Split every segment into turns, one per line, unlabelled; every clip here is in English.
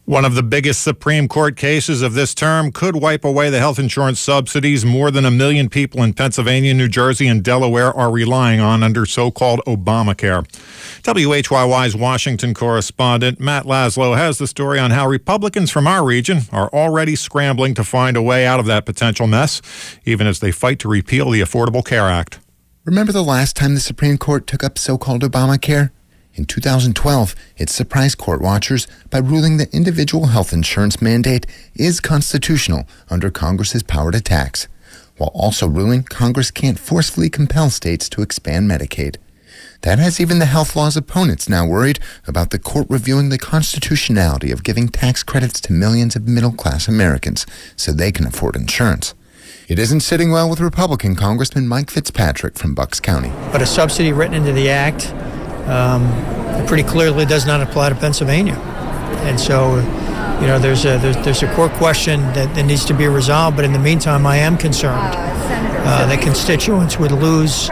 One of the biggest Supreme Court cases of this term could wipe away the health insurance subsidies more than 1 million people in Pennsylvania, New Jersey, and Delaware are relying on under so-called Obamacare. WHYY's Washington correspondent Matt Laszlo has the story on how Republicans from our region are already scrambling to find a way out of that potential mess, even as they fight to repeal the Affordable Care Act.
Remember the last time the Supreme Court took up so-called Obamacare? In 2012, it surprised court watchers by ruling the individual health insurance mandate is constitutional under Congress's power to tax, while also ruling Congress can't forcefully compel states to expand Medicaid. That has even the health law's opponents now worried about the court reviewing the constitutionality of giving tax credits to millions of middle-class Americans so they can afford insurance. It isn't sitting well with Republican Congressman Mike Fitzpatrick from Bucks County.
But a subsidy written into the act pretty clearly does not apply to Pennsylvania. And so, there's a court question that needs to be resolved. But in the meantime, I am concerned that constituents would lose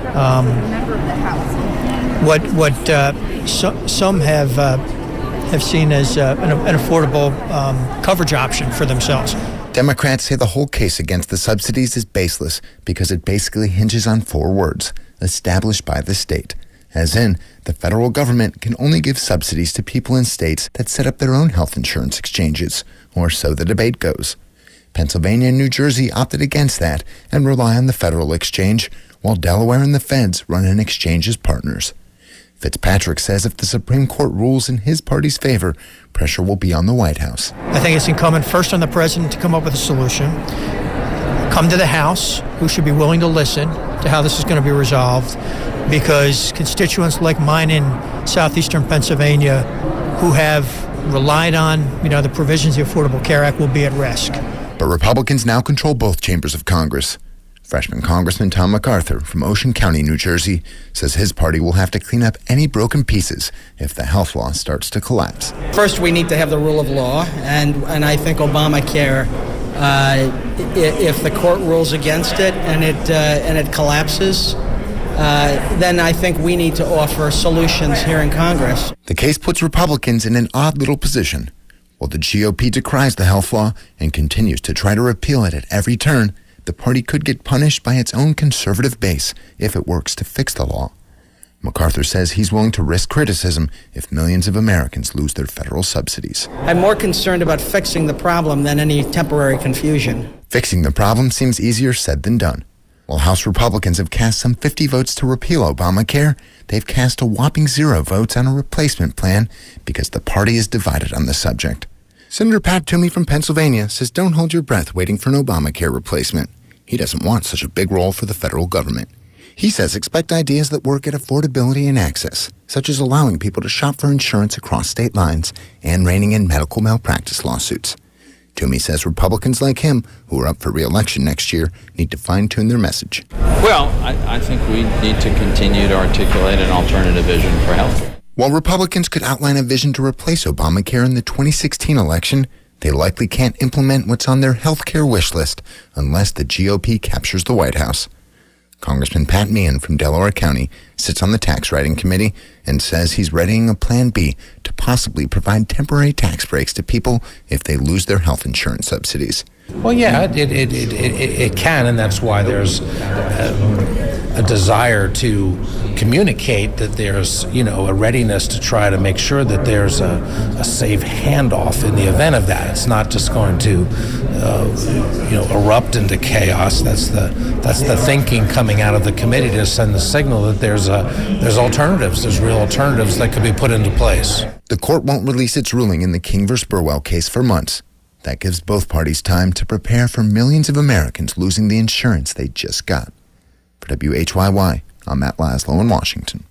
what some have seen as an affordable coverage option for themselves.
Democrats say the whole case against the subsidies is baseless because it basically hinges on 4 words, established by the state. As in, the federal government can only give subsidies to people in states that set up their own health insurance exchanges, or so the debate goes. Pennsylvania and New Jersey opted against that and rely on the federal exchange, while Delaware and the feds run an exchange as partners. Fitzpatrick says if the Supreme Court rules in his party's favor, pressure will be on the White House.
I think it's incumbent first on the president to come up with a solution, come to the House, who should be willing to listen to how this is going to be resolved, because constituents like mine in southeastern Pennsylvania who have relied on, the provisions of the Affordable Care Act will be at risk.
But Republicans now control both chambers of Congress. Freshman Congressman Tom MacArthur from Ocean County, New Jersey, says his party will have to clean up any broken pieces if the health law starts to collapse.
First, we need to have the rule of law, and I think Obamacare, if the court rules against it and it collapses, then I think we need to offer solutions here in Congress.
The case puts Republicans in an odd little position. While the GOP decries the health law and continues to try to repeal it at every turn, the party could get punished by its own conservative base if it works to fix the law. MacArthur says he's willing to risk criticism if millions of Americans lose their federal subsidies.
I'm more concerned about fixing the problem than any temporary confusion.
Fixing the problem seems easier said than done. While House Republicans have cast some 50 votes to repeal Obamacare, they've cast a whopping 0 votes on a replacement plan because the party is divided on the subject. Senator Pat Toomey from Pennsylvania says don't hold your breath waiting for an Obamacare replacement. He doesn't want such a big role for the federal government. He says expect ideas that work at affordability and access, such as allowing people to shop for insurance across state lines and reining in medical malpractice lawsuits. Toomey says Republicans like him, who are up for re-election next year, need to fine-tune their message.
Well, I think we need to continue to articulate an alternative vision for health.
While Republicans could outline a vision to replace Obamacare in the 2016 election, they likely can't implement what's on their health care wish list unless the GOP captures the White House. Congressman Pat Meehan from Delaware County sits on the tax writing committee and says he's readying a plan B to possibly provide temporary tax breaks to people if they lose their health insurance subsidies.
Well, yeah, it can, and that's why there's a desire to communicate that there's, a readiness to try to make sure that there's a safe handoff in the event of that. It's not just going to, erupt into chaos. That's the thinking coming out of the committee to send the signal that there's alternatives. There's real alternatives that could be put into place.
The court won't release its ruling in the King v. Burwell case for months. That gives both parties time to prepare for millions of Americans losing the insurance they just got. For WHYY, I'm Matt Laszlo in Washington.